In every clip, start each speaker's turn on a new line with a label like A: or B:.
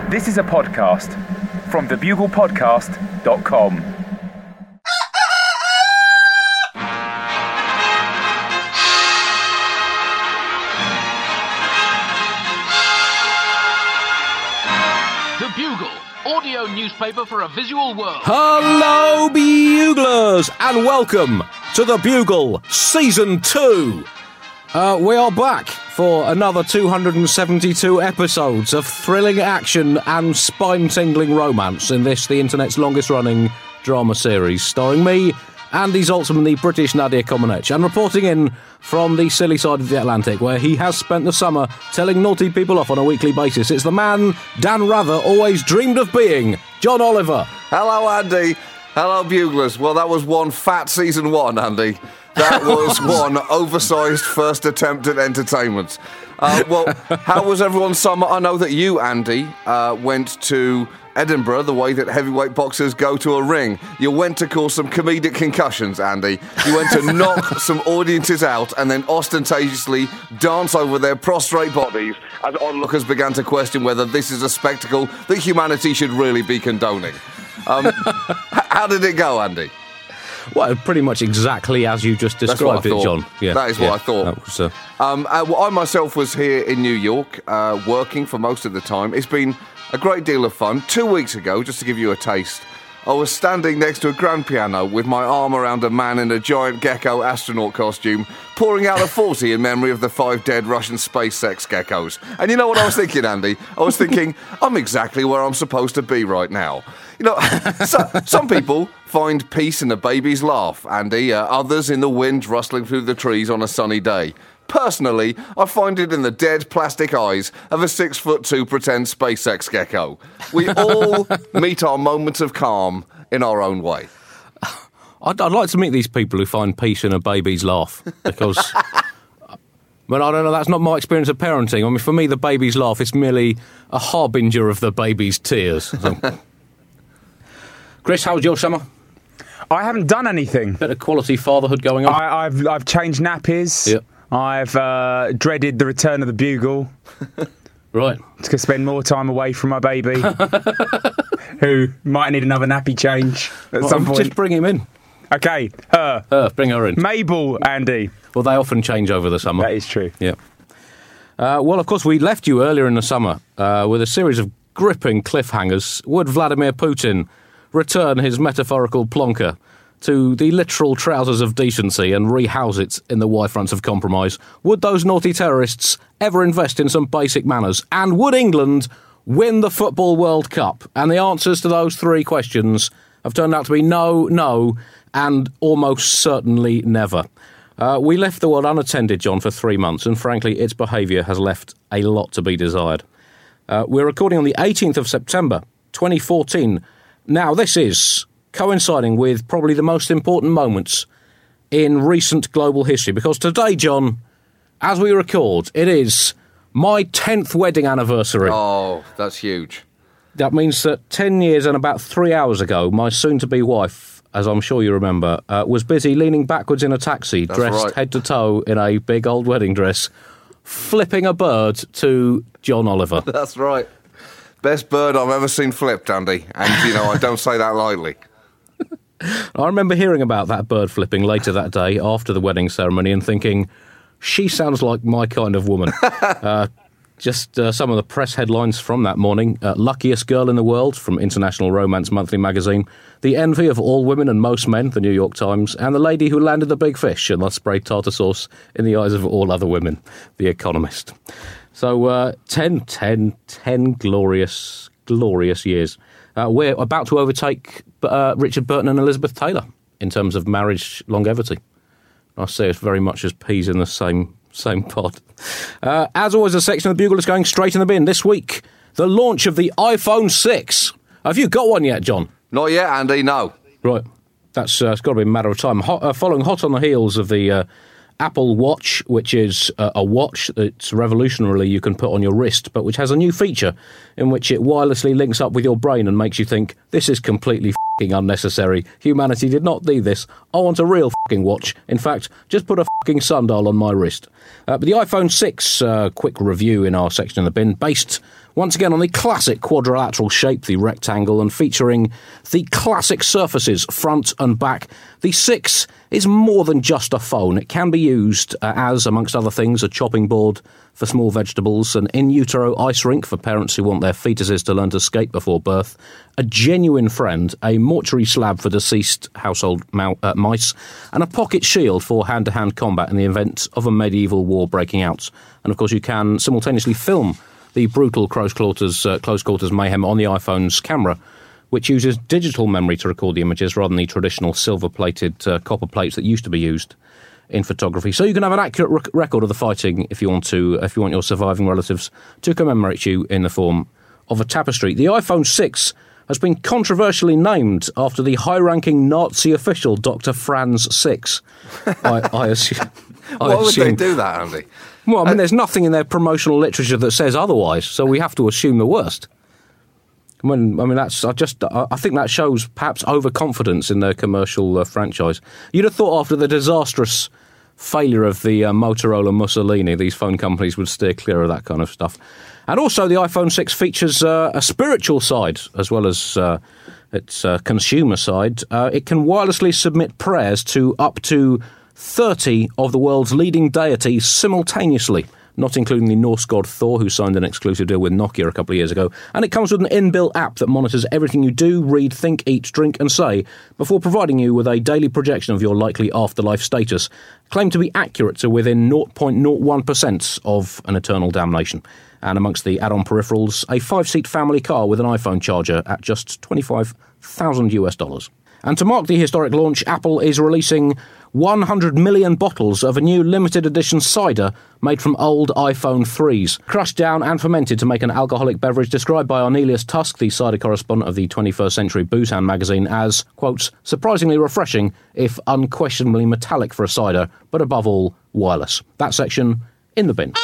A: This is a podcast from thebuglepodcast.com.
B: The Bugle, audio newspaper for a visual world.
C: Hello, Buglers, and welcome to The Bugle Season 2. We are back for another 272 episodes of thrilling action and spine-tingling romance in this, the internet's longest-running drama series, starring me, Andy Zaltzman, the British Nadia Comaneci, and reporting in from the silly side of the Atlantic, where he has spent the summer telling naughty people off on a weekly basis. It's the man Dan Rather always dreamed of being, John Oliver.
D: Hello, Andy. Hello, Buglers. Well, that was one fat Season 1, Andy. That was one oversized first attempt at entertainment. Well, how was everyone's summer? I know that you, Andy, went to Edinburgh the way that heavyweight boxers go to a ring. You went to cause some comedic concussions, Andy. You went to knock some audiences out and then ostentatiously dance over their prostrate bodies as onlookers began to question whether this is a spectacle that humanity should really be condoning. How did it go, Andy?
C: Well, pretty much exactly as you just described it, John.
D: Yeah, that is what I thought. That was, I myself was here in New York, working for most of the time. It's been a great deal of fun. 2 weeks ago, just to give you a taste, I was standing next to a grand piano with my arm around a man in a giant gecko astronaut costume, pouring out a 40 in memory of the 5 dead Russian SpaceX geckos. And you know what I was thinking, Andy? I was thinking, I'm exactly where I'm supposed to be right now. You know, some people find peace in a baby's laugh, Andy. Others in the wind rustling through the trees on a sunny day. Personally, I find it in the dead plastic eyes of a 6'2" pretend SpaceX gecko. We all meet our moments of calm in our own way.
C: I'd like to meet these people who find peace in a baby's laugh, because, well, I don't know, that's not my experience of parenting. I mean, for me, the baby's laugh is merely a harbinger of the baby's tears. So. Chris, how was your summer?
A: I haven't done anything.
C: Bit of quality fatherhood going on.
A: I've changed nappies.
C: Yep.
A: I've dreaded the return of the Bugle.
C: Right.
A: To spend more time away from my baby, who might need another nappy change at some point.
C: Just bring him in.
A: Okay,
C: bring her in.
A: Mabel, Andy.
C: Well, they often change over the summer.
A: That is true.
C: Yeah. Well, of course, we left you earlier in the summer with a series of gripping cliffhangers. Would Vladimir Putin return his metaphorical plonker to the literal trousers of decency and rehouse it in the Y-fronts of compromise? Would those naughty terrorists ever invest in some basic manners? And would England win the Football World Cup? And the answers to those three questions have turned out to be no, and almost certainly never. We left the world unattended, John, for 3 months, and frankly, its behaviour has left a lot to be desired. We're recording on the 18th of September, 2014. Now, this is coinciding with probably the most important moments in recent global history, because today, John, as we record, it is my 10th wedding anniversary.
D: Oh, that's huge.
C: That means that 10 years and about 3 hours ago, my soon-to-be wife, as I'm sure you remember, was busy leaning backwards in a taxi, dressed head to toe in a big old wedding dress, flipping a bird to John Oliver.
D: That's right. Best bird I've ever seen flipped, Andy. And, you know, I don't say that lightly.
C: I remember hearing about that bird flipping later that day after the wedding ceremony and thinking, she sounds like my kind of woman. Just some of the press headlines from that morning. Luckiest girl in the world from International Romance Monthly magazine. The envy of all women and most men, the New York Times. And the lady who landed the big fish and thus sprayed tartar sauce in the eyes of all other women, The Economist. So 10 glorious years. We're about to overtake Richard Burton and Elizabeth Taylor in terms of marriage longevity. I see us very much as peas in the same pot. As always, a section of the Bugle is going straight in the bin. This week, the launch of the iPhone 6. Have you got one yet, John?
D: Not yet, Andy, no.
C: Right. That's it's got to be a matter of time. Following hot on the heels of the Apple Watch, which is a watch that's revolutionarily you can put on your wrist, but which has a new feature in which it wirelessly links up with your brain and makes you think, this is completely f***ing unnecessary. Humanity did not need this. I want a real f***ing watch. In fact, just put a f***ing sundial on my wrist. But the iPhone 6, quick review in our section in the bin, based Once again on the classic quadrilateral shape, the rectangle, and featuring the classic surfaces front and back, the 6 is more than just a phone. It can be used as, amongst other things, a chopping board for small vegetables, an in utero ice rink for parents who want their fetuses to learn to skate before birth, a genuine friend, a mortuary slab for deceased household mice, and a pocket shield for hand-to-hand combat in the event of a medieval war breaking out. And of course you can simultaneously film the brutal close quarters mayhem on the iPhone's camera, which uses digital memory to record the images rather than the traditional silver-plated copper plates that used to be used in photography. So you can have an accurate record of the fighting if you want your surviving relatives to commemorate you in the form of a tapestry. The iPhone 6 has been controversially named after the high-ranking Nazi official Dr. Franz 6. I assume.
D: Why would they do that, Andy?
C: Well, I mean, there's nothing in their promotional literature that says otherwise, so we have to assume the worst. I think that shows perhaps overconfidence in their commercial franchise. You'd have thought after the disastrous failure of the Motorola Mussolini, these phone companies would steer clear of that kind of stuff. And also the iPhone 6 features a spiritual side as well as its consumer side. It can wirelessly submit prayers to up to 30 of the world's leading deities simultaneously, not including the Norse god Thor, who signed an exclusive deal with Nokia a couple of years ago. And it comes with an inbuilt app that monitors everything you do, read, think, eat, drink and say before providing you with a daily projection of your likely afterlife status, claimed to be accurate to within 0.01% of an eternal damnation. And amongst the add-on peripherals, a 5-seat family car with an iPhone charger at just $25,000. And to mark the historic launch, Apple is releasing 100 million bottles of a new limited edition cider made from old iPhone 3s, crushed down and fermented to make an alcoholic beverage described by Arnelius Tusk, the cider correspondent of the 21st Century Boozhound magazine, as, quote, surprisingly refreshing, if unquestionably metallic for a cider, but above all, wireless. That section in the bin.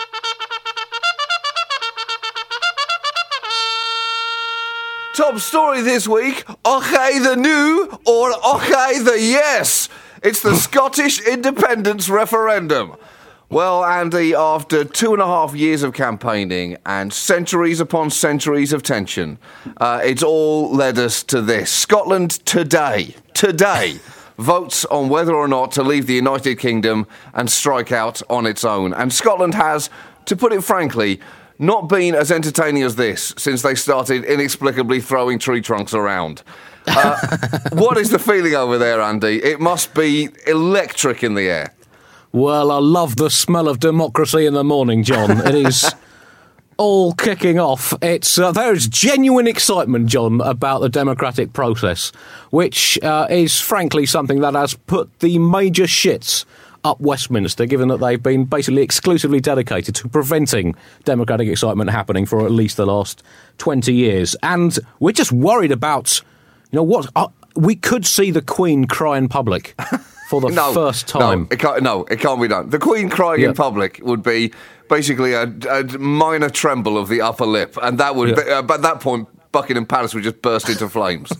D: Top story this week, OK the new or OK the yes. It's the Scottish independence referendum. Well, Andy, after 2.5 years of campaigning and centuries upon centuries of tension, it's all led us to this. Scotland today votes on whether or not to leave the United Kingdom and strike out on its own. And Scotland has, to put it frankly, not been as entertaining as this since they started inexplicably throwing tree trunks around. What is the feeling over there, Andy? It must be electric in the air.
C: Well, I love the smell of democracy in the morning, John. It is all kicking off. There is genuine excitement, John, about the democratic process, which is frankly something that has put the major shits up Westminster, given that they've been basically exclusively dedicated to preventing democratic excitement happening for at least the last 20 years. And we're just worried about, we could see the Queen cry in public for the first time.
D: It can't be done. The Queen crying in public would be basically a minor tremble of the upper lip, and that would be, at that point, Buckingham Palace would just burst into flames.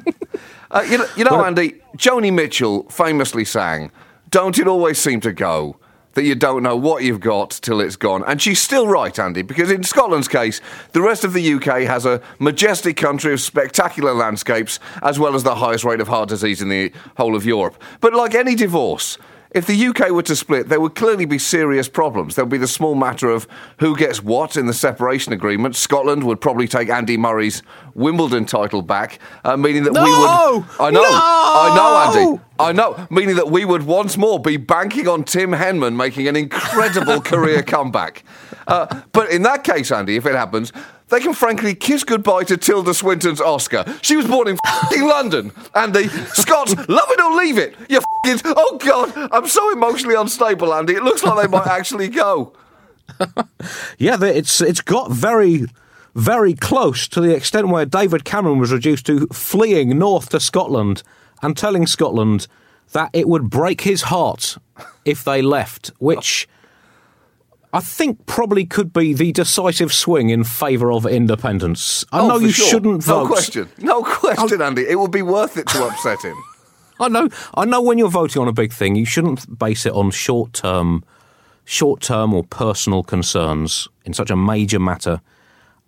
D: Andy, Joni Mitchell famously sang, "Don't it always seem to go that you don't know what you've got till it's gone?" And she's still right, Andy, because in Scotland's case, the rest of the UK has a majestic country of spectacular landscapes, as well as the highest rate of heart disease in the whole of Europe. But like any divorce, if the UK were to split, there would clearly be serious problems. There would be the small matter of who gets what in the separation agreement. Scotland would probably take Andy Murray's Wimbledon title back, meaning that we would... I know, Andy. I know, meaning that we would once more be banking on Tim Henman making an incredible career comeback. But in that case, Andy, if it happens, they can frankly kiss goodbye to Tilda Swinton's Oscar. She was born in f***ing London. Andy, Scots, love it or leave it. You f***ing... Oh, God, I'm so emotionally unstable, Andy. It looks like they might actually go.
C: Yeah, it's got very, very close to the extent where David Cameron was reduced to fleeing north to Scotland and telling Scotland that it would break his heart if they left, which I think probably could be the decisive swing in favour of independence. I know you shouldn't vote.
D: No question, Andy. It would be worth it to upset him.
C: I know when you're voting on a big thing, you shouldn't base it on short-term or personal concerns in such a major matter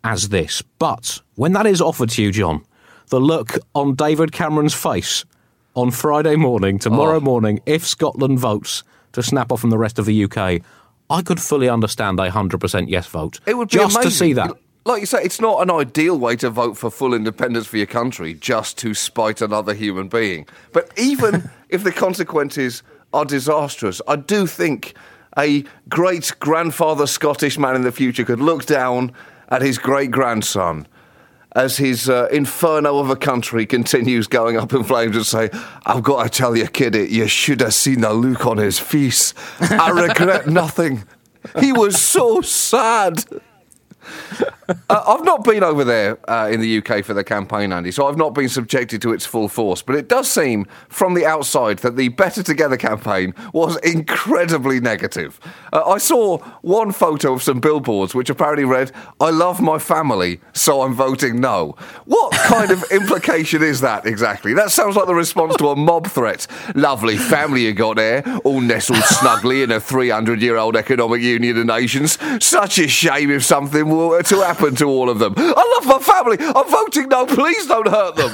C: as this. But when that is offered to you, John, the look on David Cameron's face on Friday morning, tomorrow morning, if Scotland votes to snap off from the rest of the UK, I could fully understand a 100% yes vote.
D: It would be
C: just
D: amazing
C: to see that.
D: Like you say, it's not an ideal way to vote for full independence for your country, just to spite another human being. But even if the consequences are disastrous, I do think a great-grandfather Scottish man in the future could look down at his great-grandson as his inferno of a country continues going up in flames and say, I've got to tell you, kiddie, you should have seen the look on his face. I regret nothing. He was so sad. I've not been over there in the UK for the campaign, Andy, so I've not been subjected to its full force. But it does seem from the outside that the Better Together campaign was incredibly negative. I saw one photo of some billboards which apparently read, I love my family, so I'm voting no. What kind of implication is that exactly? That sounds like the response to a mob threat. Lovely family you got there, all nestled snugly in a 300-year-old economic union of nations. Such a shame if something were to happen to all of them. I love my family. I'm voting no. Please don't hurt them.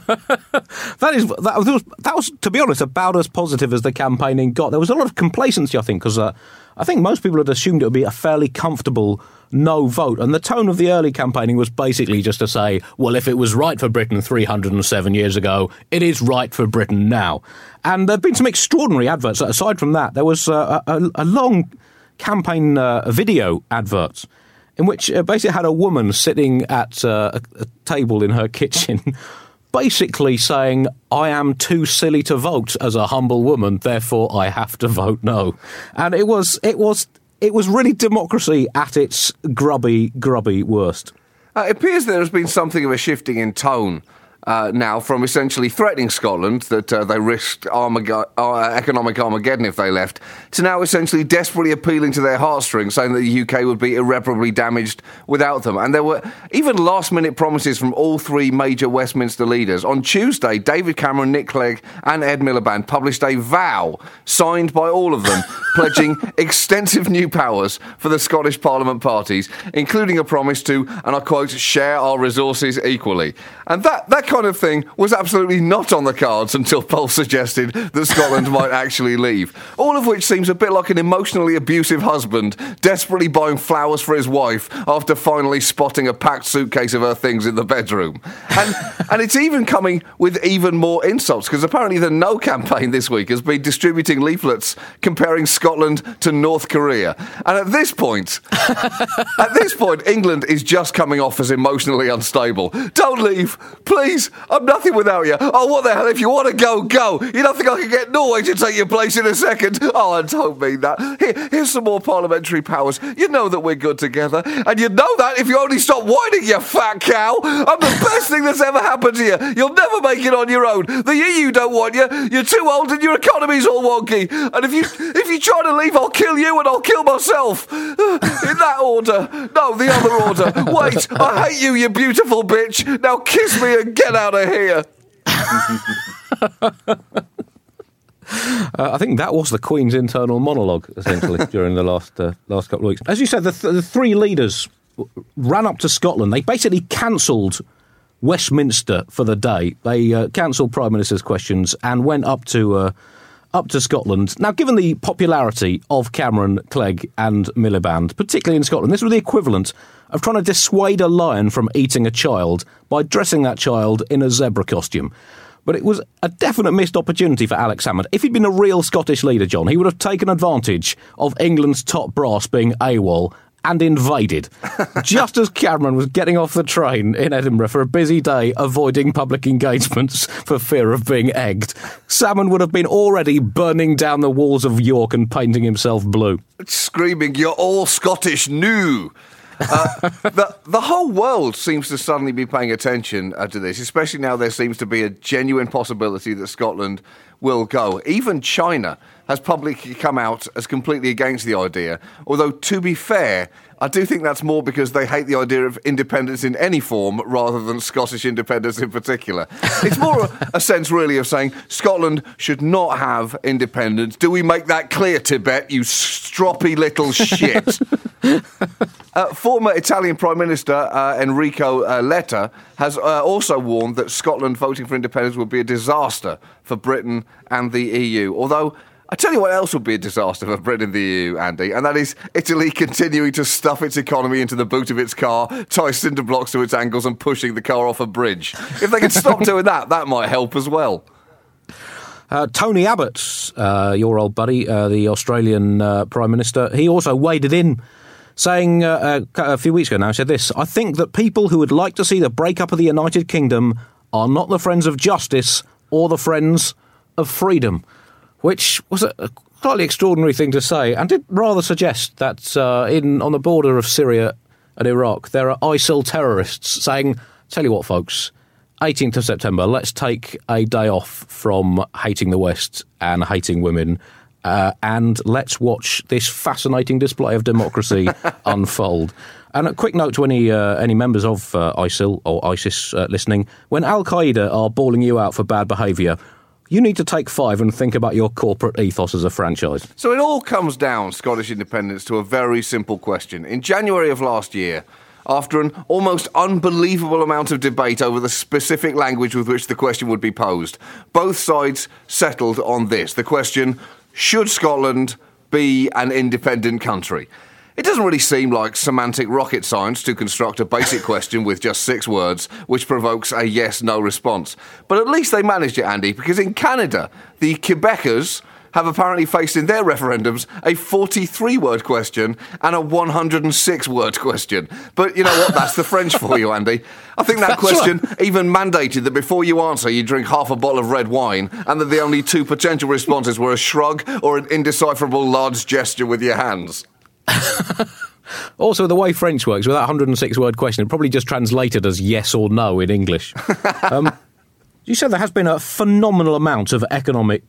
C: That was, to be honest, about as positive as the campaigning got. There was a lot of complacency, I think, because I think most people had assumed it would be a fairly comfortable no vote. And the tone of the early campaigning was basically just to say, well, if it was right for Britain 307 years ago, it is right for Britain now. And there have been some extraordinary adverts. Aside from that, there was a long campaign video advert in which basically had a woman sitting at a table in her kitchen basically saying, I am too silly to vote as a humble woman, therefore I have to vote no. And it was really democracy at its grubby worst.
D: It appears there has been something of a shifting in tone now from essentially threatening Scotland that they risked economic Armageddon if they left, to now essentially desperately appealing to their heartstrings, saying that the UK would be irreparably damaged without them. And there were even last-minute promises from all three major Westminster leaders. On Tuesday, David Cameron, Nick Clegg and Ed Miliband published a vow signed by all of them, pledging extensive new powers for the Scottish Parliament parties, including a promise to, and I quote, share our resources equally. And that kind of thing was absolutely not on the cards until polls suggested that Scotland might actually leave. All of which seems a bit like an emotionally abusive husband desperately buying flowers for his wife after finally spotting a packed suitcase of her things in the bedroom. And it's even coming with even more insults, because apparently the No campaign this week has been distributing leaflets comparing Scotland to North Korea. And at this point, England is just coming off as emotionally unstable. Don't leave, please. I'm nothing without you. Oh, what the hell? If you want to go, go. You don't think I can get Norway to take your place in a second? Oh, I don't mean that. Here's some more parliamentary powers. You know that we're good together. And you know that if you only stop whining, you fat cow. I'm the best thing that's ever happened to you. You'll never make it on your own. The EU don't want you. You're too old and your economy's all wonky. And if you try to leave, I'll kill you and I'll kill myself. In that order. No, the other order. Wait, I hate you, you beautiful bitch. Now kiss me and get out of here.
C: I think that was the Queen's internal monologue, essentially, during the last couple of weeks. As you said, the three leaders ran up to Scotland. They basically cancelled Westminster for the day. They cancelled Prime Minister's questions and went up to Scotland. Now, given the popularity of Cameron, Clegg and Miliband, particularly in Scotland, this was the equivalent of trying to dissuade a lion from eating a child by dressing that child in a zebra costume. But it was a definite missed opportunity for Alex Salmond. If he'd been a real Scottish leader, John, he would have taken advantage of England's top brass being AWOL and invaded, just as Cameron was getting off the train in Edinburgh for a busy day, avoiding public engagements for fear of being egged. Salmond would have been already burning down the walls of York and painting himself blue.
D: Screaming, you're all Scottish new. The whole world seems to suddenly be paying attention to this, especially now there seems to be a genuine possibility that Scotland will go. Even China has publicly come out as completely against the idea, although, to be fair, I do think that's more because they hate the idea of independence in any form rather than Scottish independence in particular. It's more a sense, really, of saying Scotland should not have independence. Do we make that clear, Tibet, you stroppy little shit? Former Italian Prime Minister Enrico Letta has also warned that Scotland voting for independence would be a disaster for Britain and the EU. Although, I tell you what else would be a disaster for Britain and the EU, Andy, and that is Italy continuing to stuff its economy into the boot of its car, tie cinder blocks to its ankles and pushing the car off a bridge. If they could stop doing that, that might help as well.
C: Tony Abbott, your old buddy, the Australian Prime Minister, he also waded in, saying a few weeks ago now, he said this: "I think that people who would like to see the breakup of the United Kingdom are not the friends of justice or the friends of freedom," which was a slightly extraordinary thing to say, and did rather suggest that on the border of Syria and Iraq, there are ISIL terrorists saying, "Tell you what, folks, 18th of September, let's take a day off from hating the West and hating women, and let's watch this fascinating display of democracy unfold." And a quick note to any members of ISIL or ISIS listening: when Al-Qaeda are bawling you out for bad behaviour, you need to take 5 and think about your corporate ethos as a franchise.
D: So it all comes down, Scottish independence, to a very simple question. In January of last year, after an almost unbelievable amount of debate over the specific language with which the question would be posed, both sides settled on this. The question: should Scotland be an independent country? It doesn't really seem like semantic rocket science to construct a basic question with just 6 words, which provokes a yes-no response. But at least they managed it, Andy, because in Canada, the Quebecers have apparently faced in their referendums a 43-word question and a 106-word question. But you know what? That's the French for you, Andy. I think that question even mandated that before you answer, you drink half a bottle of red wine, and that the only 2 potential responses were a shrug or an indecipherable large gesture with your hands.
C: Also, the way French works, with that 106-word question, it probably just translated as yes or no in English. You said there has been a phenomenal amount of economic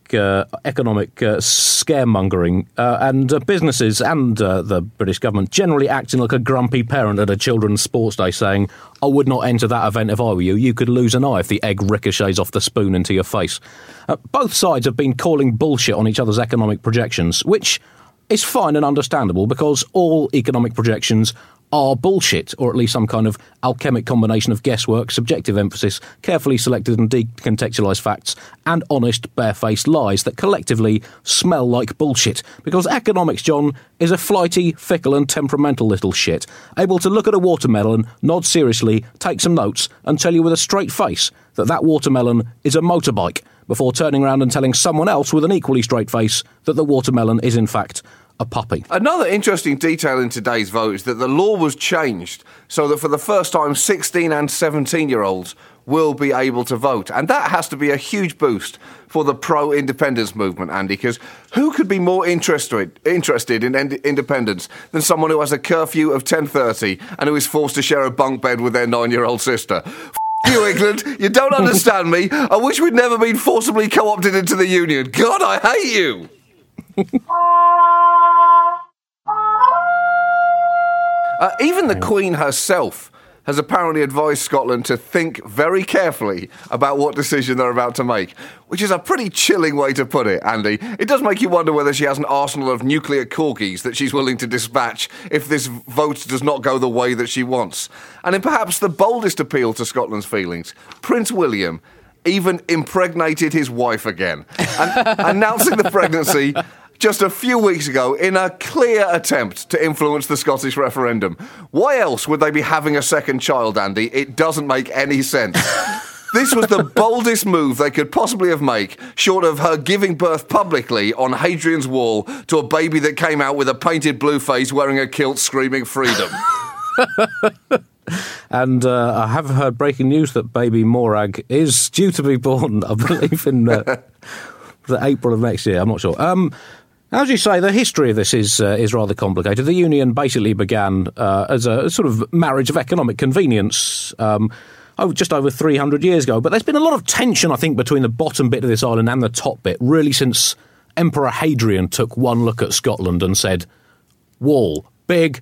C: scaremongering, and businesses and the British government generally acting like a grumpy parent at a children's sports day saying, "I would not enter that event if I were you. You could lose an eye if the egg ricochets off the spoon into your face." Both sides have been calling bullshit on each other's economic projections, which is fine and understandable because all economic projections are bullshit, or at least some kind of alchemic combination of guesswork, subjective emphasis, carefully selected and decontextualised facts, and honest, barefaced lies that collectively smell like bullshit. Because economics, John, is a flighty, fickle and temperamental little shit, able to look at a watermelon, nod seriously, take some notes, and tell you with a straight face that that watermelon is a motorbike, before turning around and telling someone else with an equally straight face that the watermelon is in fact a puppy.
D: Another interesting detail in today's vote is that the law was changed so that for the first time 16 and 17-year-olds will be able to vote. And that has to be a huge boost for the pro-independence movement, Andy, because who could be more interested in independence than someone who has a curfew of 10:30 and who is forced to share a bunk bed with their 9-year-old sister? You, England, you don't understand me. I wish we'd never been forcibly co-opted into the Union. God, I hate you. Even the Queen herself has apparently advised Scotland to think very carefully about what decision they're about to make, which is a pretty chilling way to put it, Andy. It does make you wonder whether she has an arsenal of nuclear corgis that she's willing to dispatch if this vote does not go the way that she wants. And in perhaps the boldest appeal to Scotland's feelings, Prince William even impregnated his wife again, and announcing the pregnancy just a few weeks ago in a clear attempt to influence the Scottish referendum. Why else would they be having a second child, Andy? It doesn't make any sense. This was the boldest move they could possibly have made, short of her giving birth publicly on Hadrian's Wall to a baby that came out with a painted blue face wearing a kilt screaming freedom.
C: And I have heard breaking news that baby Morag is due to be born, I believe, in April of next year. I'm not sure. As you say, the history of this is rather complicated. The Union basically began as a sort of marriage of economic convenience just over 300 years ago. But there's been a lot of tension, I think, between the bottom bit of this island and the top bit, really since Emperor Hadrian took one look at Scotland and said, "Wall, big,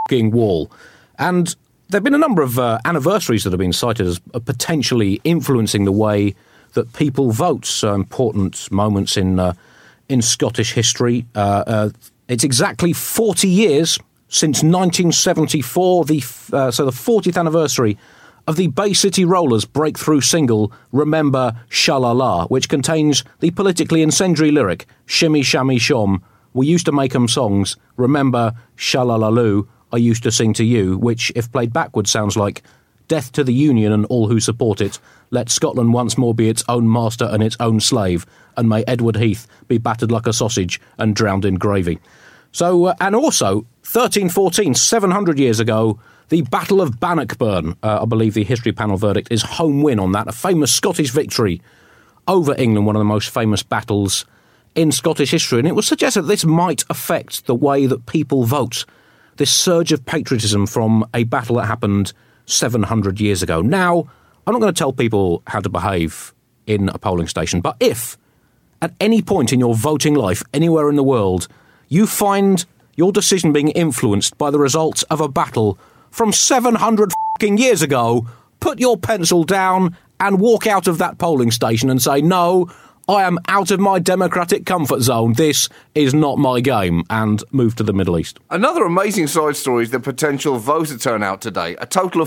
C: f***ing wall. And there have been a number of anniversaries that have been cited as potentially influencing the way that people vote. So important moments in Scottish history. It's exactly 40 years since 1974, so the 40th anniversary of the Bay City Rollers' breakthrough single, Remember Sha-La-La, which contains the politically incendiary lyric, Shimmy Shammy Shom, we used to make 'em songs, remember Sha-La-La-Loo, I used to sing to you, which, if played backwards, sounds like death to the Union and all who support it, let Scotland once more be its own master and its own slave, and may Edward Heath be battered like a sausage and drowned in gravy. So, and also, 1314, 700 years ago, the Battle of Bannockburn, I believe the history panel verdict is home win on that, a famous Scottish victory over England, one of the most famous battles in Scottish history. And it was suggested that this might affect the way that people vote, this surge of patriotism from a battle that happened 700 years ago. Now, I'm not going to tell people how to behave in a polling station, but if at any point in your voting life, anywhere in the world, you find your decision being influenced by the results of a battle from 700 years ago, put your pencil down and walk out of that polling station and say, no, I am out of my democratic comfort zone. This is not my game, and move to the Middle East.
D: Another amazing side story is the potential voter turnout today. A total of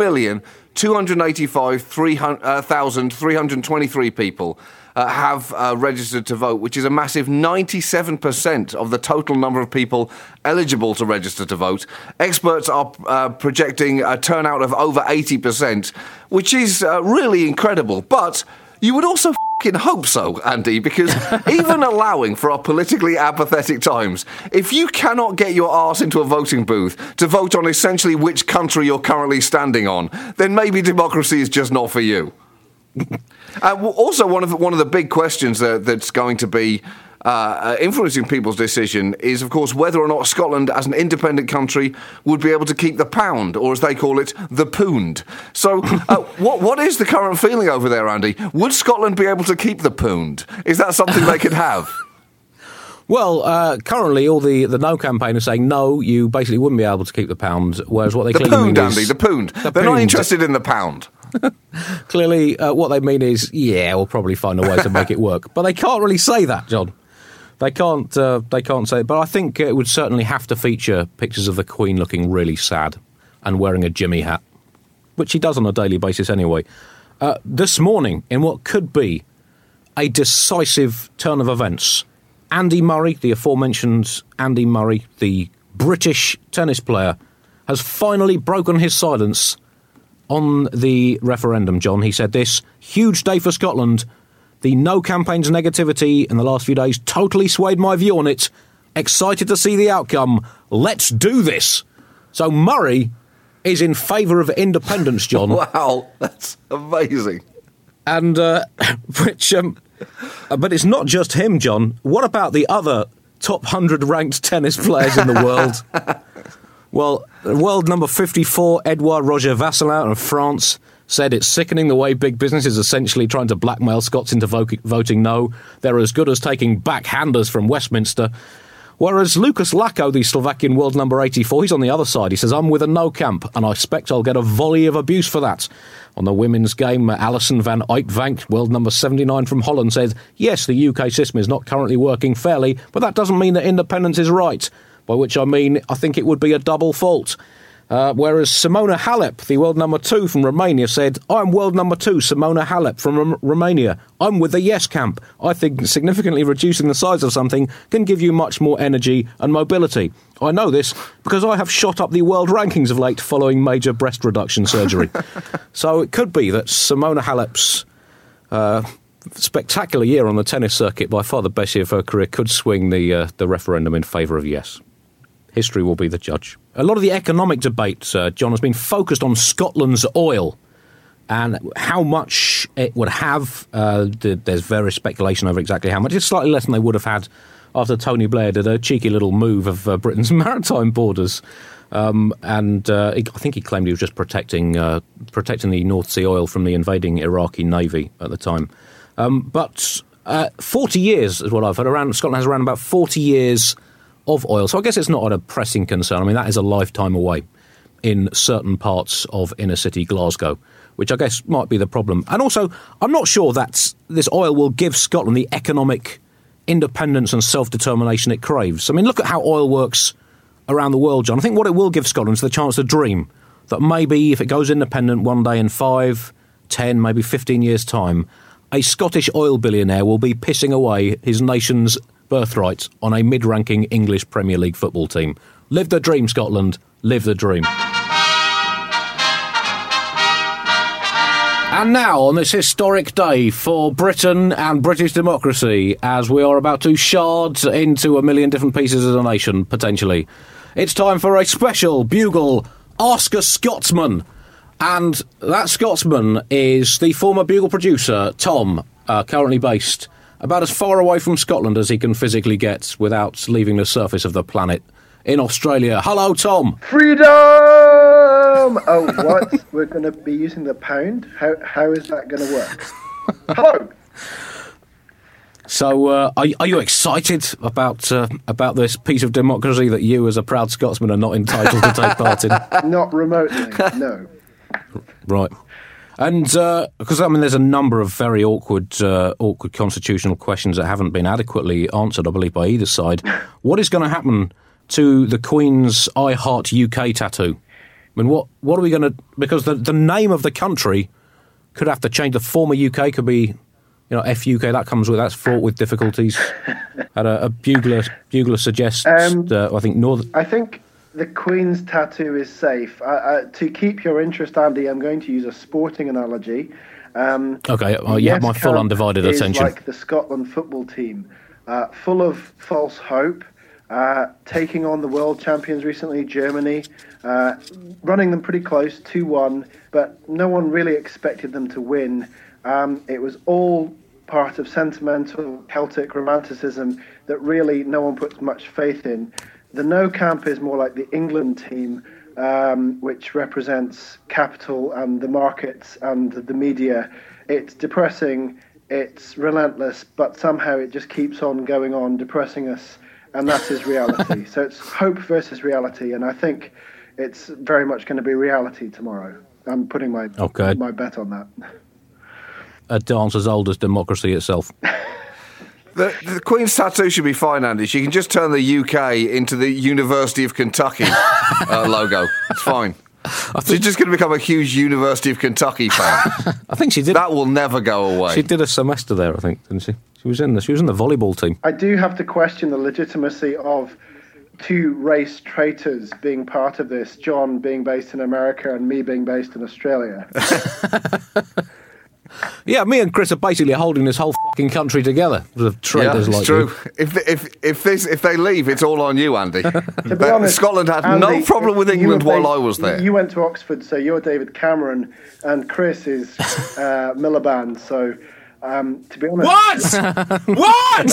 D: 4,285,323 people have registered to vote, which is a massive 97% of the total number of people eligible to register to vote. Experts are projecting a turnout of over 80%, which is really incredible. But you would also hope so, Andy, because even allowing for our politically apathetic times, if you cannot get your arse into a voting booth to vote on essentially which country you're currently standing on, then maybe democracy is just not for you. Also, one of the big questions that's going to be influencing people's decision is, of course, whether or not Scotland, as an independent country, would be able to keep the pound, or as they call it, the pound. So, what is the current feeling over there, Andy? Would Scotland be able to keep the pound? Is that something they could have?
C: Well, currently all the No campaign is saying, no, you basically wouldn't be able to keep the pound, whereas what they clearly mean is...
D: The pound, Andy, the pound. They're not interested in the pound.
C: Clearly, what they mean is, yeah, we'll probably find a way to make it work. But they can't really say that, John. They can't say it. But I think it would certainly have to feature pictures of the Queen looking really sad and wearing a Jimmy hat, which she does on a daily basis anyway. This morning, in what could be a decisive turn of events, Andy Murray, the aforementioned Andy Murray, the British tennis player, has finally broken his silence on the referendum, John. He said this: huge day for Scotland. The No campaign's negativity in the last few days totally swayed my view on it. Excited to see the outcome. Let's do this. So Murray is in favour of independence, John.
D: Wow, that's amazing.
C: And but it's not just him, John. What about the other top 100 ranked tennis players in the world? Well, world number 54, Edouard Roger Vasselin of France, said it's sickening the way big business is essentially trying to blackmail Scots into voting no. They're as good as taking backhanders from Westminster. Whereas Lucas Lacko, the Slovakian world number 84, he's on the other side. He says, I'm with a no camp, and I expect I'll get a volley of abuse for that. On the women's game, Alison van Uitvank, world number 79 from Holland, said, yes, the UK system is not currently working fairly, but that doesn't mean that independence is right. By which I mean, I think it would be a double fault. Whereas Simona Halep, the world number 2 from Romania, said, I'm world number 2, Simona Halep from Romania. I'm with the yes camp. I think significantly reducing the size of something can give you much more energy and mobility. I know this because I have shot up the world rankings of late following major breast reduction surgery. So it could be that Simona Halep's spectacular year on the tennis circuit, by far the best year of her career, could swing the referendum in favour of yes. History will be the judge. A lot of the economic debate, John, has been focused on Scotland's oil and how much it would have. There's various speculation over exactly how much. It's slightly less than they would have had after Tony Blair did a cheeky little move of Britain's maritime borders. I think he claimed he was just protecting the North Sea oil from the invading Iraqi navy at the time. But 40 years is what I've heard. Scotland has around about 40 years of oil. So I guess it's not a pressing concern. I mean, that is a lifetime away in certain parts of inner city Glasgow, which I guess might be the problem. And also, I'm not sure that this oil will give Scotland the economic independence and self-determination it craves. I mean, look at how oil works around the world, John. I think what it will give Scotland is the chance to dream that maybe if it goes independent one day in 5, 10, maybe 15 years' time, a Scottish oil billionaire will be pissing away his nation's birthright on a mid-ranking English Premier League football team. Live the dream, Scotland. Live the dream. And now, on this historic day for Britain and British democracy, as we are about to shard into a million different pieces as a nation, potentially, it's time for a special Bugle Ask a Scotsman. And that Scotsman is the former Bugle producer, Tom, currently based about as far away from Scotland as he can physically get without leaving the surface of the planet, in Australia. Hello, Tom.
E: Freedom! Oh, what? We're going to be using the pound? How is that going to work? Hello!
C: So, are you excited about this piece of democracy that you, as a proud Scotsman, are not entitled to take part in?
E: Not remotely, no.
C: Right. And, because, I mean, there's a number of very awkward constitutional questions that haven't been adequately answered, I believe, by either side. What is going to happen to the Queen's I Heart UK tattoo? I mean, what are we going to... Because the name of the country could have to change. The former UK could be, FUK. That's fraught with difficulties. Had a bugler suggests, I think, Northern...
E: I think the Queen's tattoo is safe. To keep your interest, Andy, I'm going to use a sporting analogy.
C: Okay, you have my full undivided attention.
E: Like the Scotland football team, full of false hope, taking on the world champions recently, Germany, running them pretty close, 2-1, but no one really expected them to win. It was all part of sentimental Celtic romanticism that really no one puts much faith in. The no camp is more like the England team, which represents capital and the markets and the media. It's depressing, it's relentless, but somehow it just keeps on going on, depressing us, and that is reality. So it's hope versus reality, and I think it's very much going to be reality tomorrow. I'm putting my bet on that.
C: A dance as old as democracy itself.
D: The Queen's tattoo should be fine, Andy. She can just turn the UK into the University of Kentucky logo. It's fine. She's just going to become a huge University of Kentucky fan.
C: I think she did.
D: That will never go away.
C: She did a semester there, I think, didn't she? She was in the volleyball team.
E: I do have to question the legitimacy of two race traitors being part of this. John being based in America and me being based in Australia.
C: Yeah, me and Chris are basically holding this whole fucking country together. Traitors like
D: true.
C: You.
D: If they leave, it's all on you, Andy.
E: To be honest,
D: Scotland had
E: Andy,
D: no problem with England while I was there.
E: You went to Oxford, so you're David Cameron, and Chris is Miliband. So, to be honest,
C: what?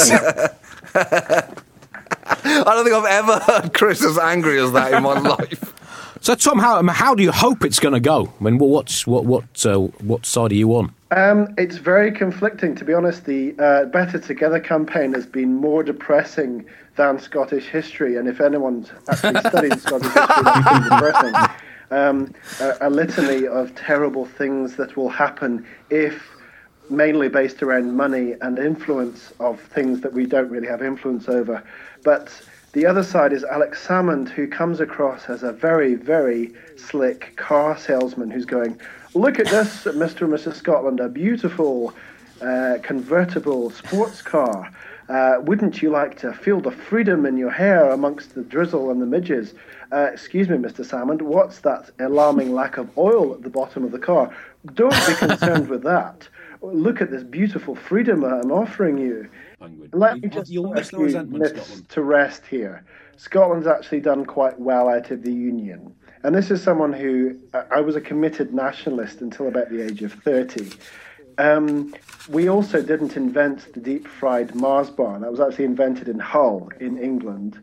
D: I don't think I've ever heard Chris as angry as that in my life.
C: So, Tom, how do you hope it's going to go? I mean, what side are you on?
E: It's very conflicting, to be honest. The Better Together campaign has been more depressing than Scottish history, and if anyone's actually studied Scottish history, that's been depressing. A litany of terrible things that will happen if, mainly based around money and influence of things that we don't really have influence over. But the other side is Alex Salmond, who comes across as a very, very slick car salesman who's going, look at this, Mr. and Mrs. Scotland, a beautiful convertible sports car. Wouldn't you like to feel the freedom in your hair amongst the drizzle and the midges? Excuse me, Mr. Salmond, what's that alarming lack of oil at the bottom of the car? Don't be concerned with that. Look at this beautiful freedom I'm offering you. Let me just put a few myths to rest here. Scotland's actually done quite well out of the Union. And this is someone who, I was a committed nationalist until about the age of 30. We also didn't invent the deep-fried Mars bar. That was actually invented in Hull, in England.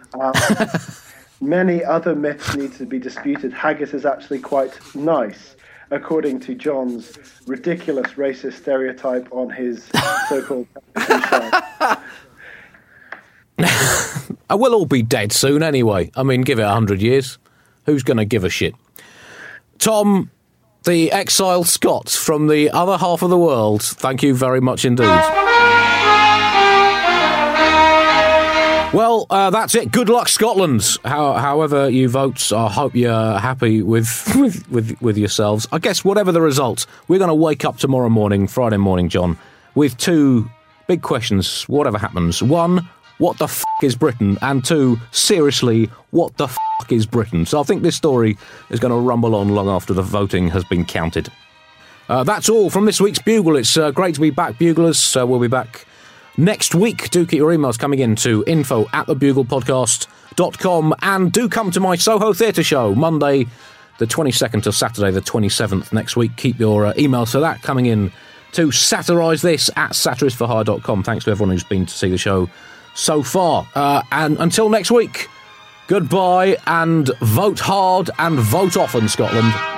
E: Many other myths need to be disputed. Haggis is actually quite nice, according to John's ridiculous racist stereotype on his so-called show.
C: And we'll all be dead soon anyway. I mean, give it 100 years. Who's going to give a shit? Tom, the exiled Scots from the other half of the world, thank you very much indeed. Well, that's it. Good luck, Scotland. However you vote, I hope you're happy with yourselves. I guess whatever the result, we're going to wake up tomorrow morning, Friday morning, John, with two big questions, whatever happens. One, what the f*** is Britain? And two, seriously, what the f*** is Britain? So I think this story is going to rumble on long after the voting has been counted. That's all from this week's Bugle. It's great to be back, Buglers. We'll be back next week. Do keep your emails coming in to info@thebuglepodcast.com, and do come to my Soho Theatre show Monday the 22nd to Saturday the 27th next week. Keep your emails for that coming in to satirise this at satiristforhire.com. Thanks to everyone who's been to see the show so far. And until next week, goodbye, and vote hard and vote often, Scotland.